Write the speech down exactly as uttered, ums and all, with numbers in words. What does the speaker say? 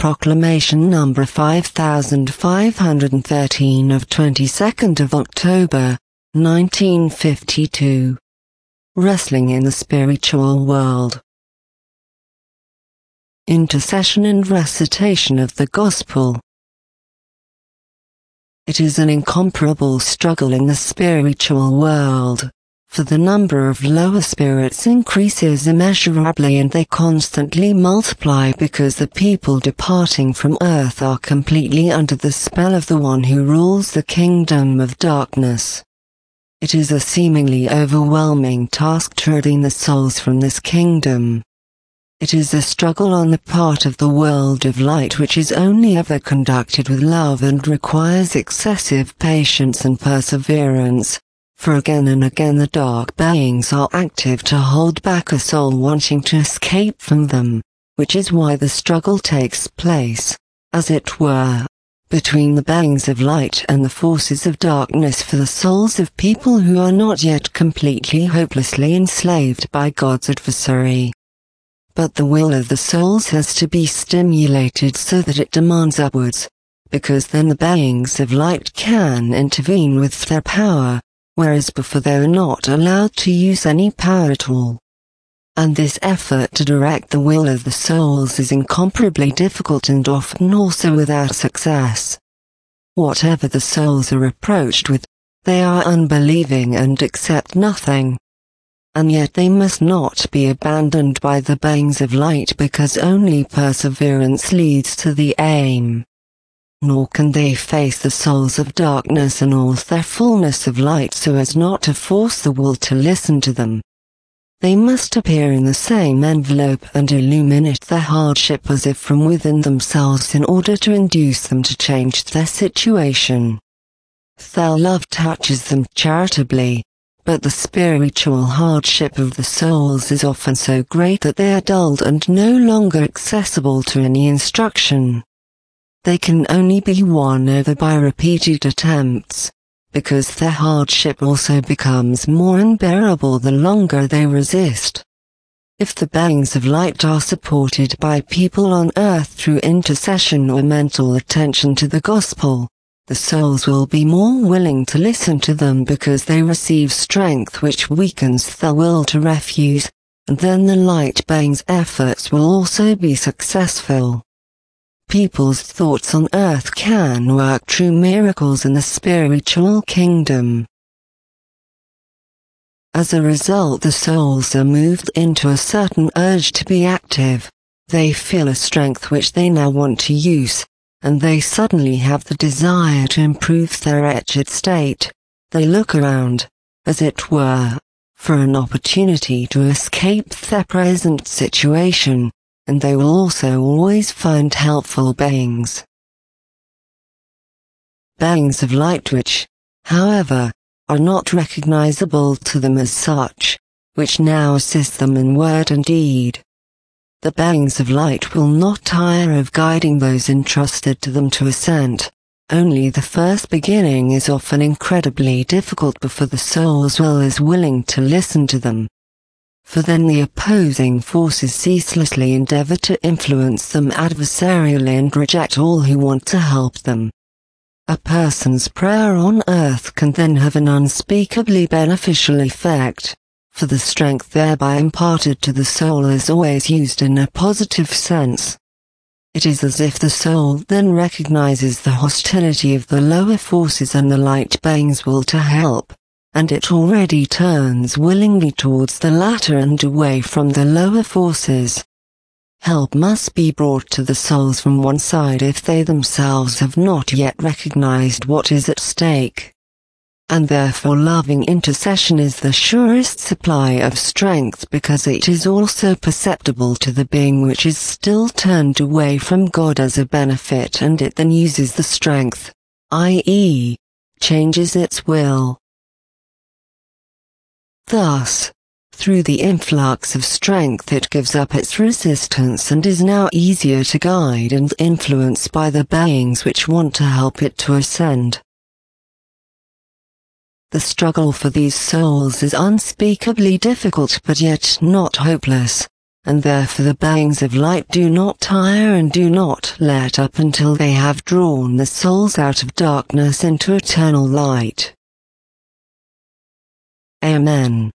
Proclamation number five thousand five hundred thirteen of twenty-second of October, nineteen fifty-two. Wrestling in the Spiritual World. Intercession and recitation of the Gospel. It is an incomparable struggle in the spiritual world, for the number of lower spirits increases immeasurably and they constantly multiply because the people departing from earth are completely under the spell of the one who rules the kingdom of darkness. It is a seemingly overwhelming task to redeem the souls from this kingdom. It is a struggle on the part of the world of light which is only ever conducted with love and requires excessive patience and perseverance, for again and again the dark beings are active to hold back a soul wanting to escape from them, which is why the struggle takes place, as it were, between the beings of light and the forces of darkness for the souls of people who are not yet completely hopelessly enslaved by God's adversary. But the will of the souls has to be stimulated so that it demands upwards, because then the beings of light can intervene with their power, whereas before they were not allowed to use any power at all. And this effort to direct the will of the souls is incomparably difficult and often also without success. Whatever the souls are approached with, they are unbelieving and accept nothing. And yet they must not be abandoned by the beings of light because only perseverance leads to the aim. Nor can they face the souls of darkness in all their fullness of light so as not to force the will to listen to them. They must appear in the same envelope and illuminate their hardship as if from within themselves in order to induce them to change their situation. Their love touches them charitably, but the spiritual hardship of the souls is often so great that they are dulled and no longer accessible to any instruction. They can only be won over by repeated attempts, because their hardship also becomes more unbearable the longer they resist. If the beings of light are supported by people on earth through intercession or mental attention to the gospel, the souls will be more willing to listen to them because they receive strength which weakens their will to refuse, and then the light beings' efforts will also be successful. People's thoughts on earth can work true miracles in the spiritual kingdom. As a result, the souls are moved into a certain urge to be active. They feel a strength which they now want to use, and they suddenly have the desire to improve their wretched state. They look around, as it were, for an opportunity to escape their present situation, and they will also always find helpful beings. Beings of light which, however, are not recognizable to them as such, which now assist them in word and deed. The beings of light will not tire of guiding those entrusted to them to ascent, only the first beginning is often incredibly difficult before the soul's will is willing to listen to them. For then the opposing forces ceaselessly endeavor to influence them adversarially and reject all who want to help them. A person's prayer on earth can then have an unspeakably beneficial effect, for the strength thereby imparted to the soul is always used in a positive sense. It is as if the soul then recognizes the hostility of the lower forces and the light beings' will to help, and it already turns willingly towards the latter and away from the lower forces. Help must be brought to the souls from one side if they themselves have not yet recognized what is at stake. And therefore loving intercession is the surest supply of strength because it is also perceptible to the being which is still turned away from God as a benefit, and it then uses the strength, that is, changes its will. Thus, through the influx of strength it gives up its resistance and is now easier to guide and influence by the beings which want to help it to ascend. The struggle for these souls is unspeakably difficult but yet not hopeless, and therefore the beings of light do not tire and do not let up until they have drawn the souls out of darkness into eternal light. Amen.